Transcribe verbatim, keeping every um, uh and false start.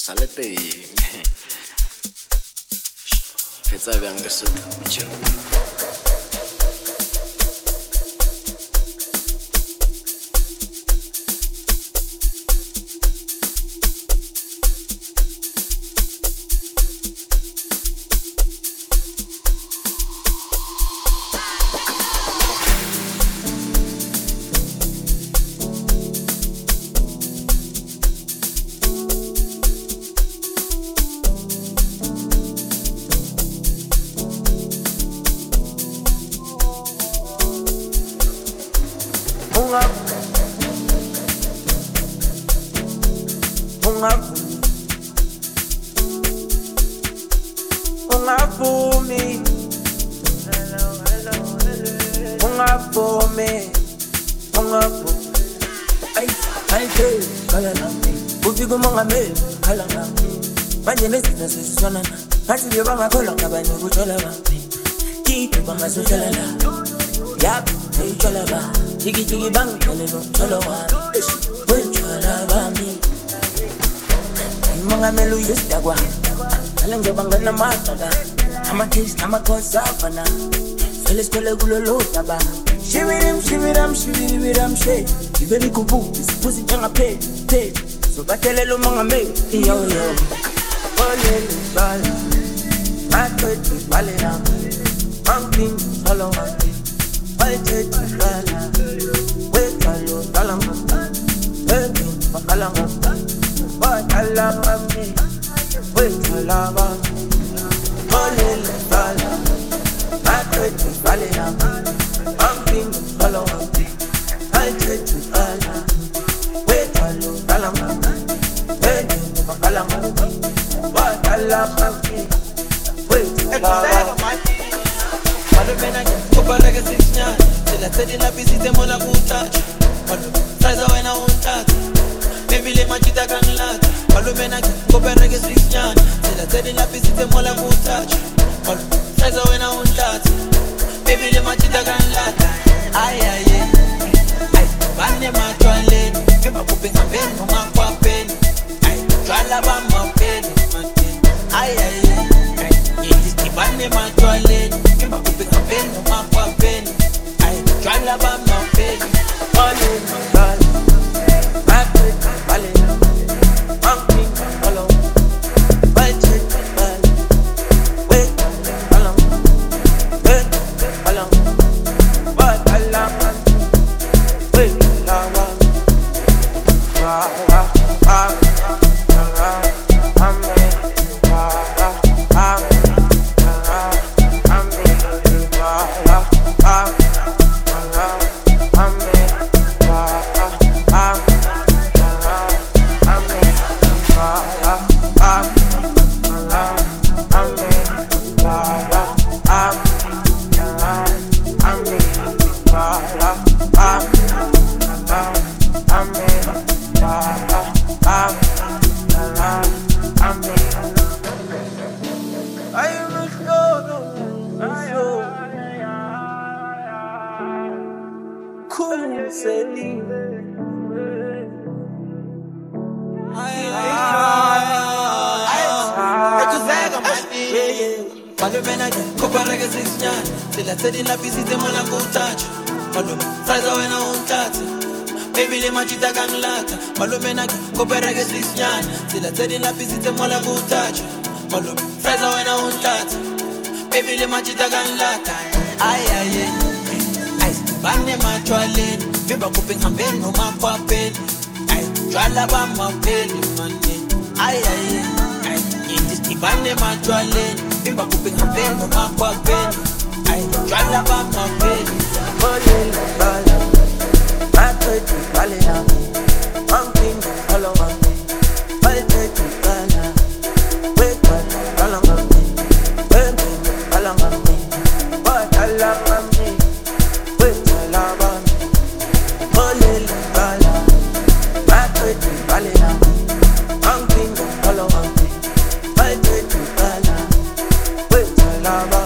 sale teng fetsa bjang ka setho. Ungavumi, ungavumi, ungavumi. Ay, ay, hey, kala nami. Ufika umongameli, kala nami. Manje nezitha sesisonana. Ngathi nje bangakholwa ngabanye ukuthola bami. Kithi bangasohlala la. Yap, uyithola ba. Jiki jiki bangithole nokuthola wami. Uyithola bami. Umongameli uyisidakwa. Ngale ngizoba ngamaqada. Ama-kiss, ama-cause afana. Vele sikhole kulolo daba. Shibirim, shibiram, shibiribiram, shade. Iveli kubu, isiphuzi njengaphe, phe. Sobathelela umongameli, yo yo. Olele bala, maqedwe balela. Mangking, solo wami. Olele bala, wekalo talanga. Ekin, makalanga. Wakalanga mi, wekalanga. Olele bala, maqedwe balela. Mangking, solo wami. Olele bala, wekalo talanga. Ekin, makalanga. Wakalanga mi, wekalanga. Malumena kubaleka sisinyana Sila sedi na bisite mola kutouch Saiza wena untata Baby le machita kanglata Malumena kubaleka sisinyana Sila sedi na bisite mola kutouch Saiza wena untata Baby le machita kanglata Ay ay ay Ay bane matwale Kema kupi ngambeni Mama kwa peni Ay twala ba mapeni Ay ay ay Yediski bane matwale Kema kupi ngambeni Mama kwa peni Ay twala ba mapeni Olele bala, maqedwe balela. Mangking, solo wami. Olele bala, wekalo talanga. Ekin, makalanga. Wakalanga mi, wekalanga. Ah, ah, ah, ah, amen. Ah, ah, ah, ah, amen. Ah, ah, ah, ah, amen. Ah, ah, ah, ah, amen. Ah, ah, ah, ah, amen. Ah, ah, ah, ah, amen. Ah, ah, ah, ah, amen. Ah, ah, ah, ah, amen. I am a soul, I am cool, Celine. Malumena kubaleka sisinyana Sila sedi na bisite mola kutouch Saiza wena untata Baby le machita kanglata Malumena kubaleka sisinyana Sila sedi na bisite mola kutouch Saiza wena untata Baby le machita kanglata Ay ay ay Ay bane matwale Vimba kupi ngambeni Noma kwa peni Ay twala ba mapeni mane Ay ay ay Yediski bane matwale Vimba kupi ngambeni Noma kwa peni Ay twala ba mapeni Olele bala, maqedwe balela. Mangking, solo wami. Olele bala, wekalo talanga. Ekin, makalanga mi. Wakalanga mi, wekalanga. Olele bala, maqedwe balela. Mangking, solo wami. Olele bala, wekalanga.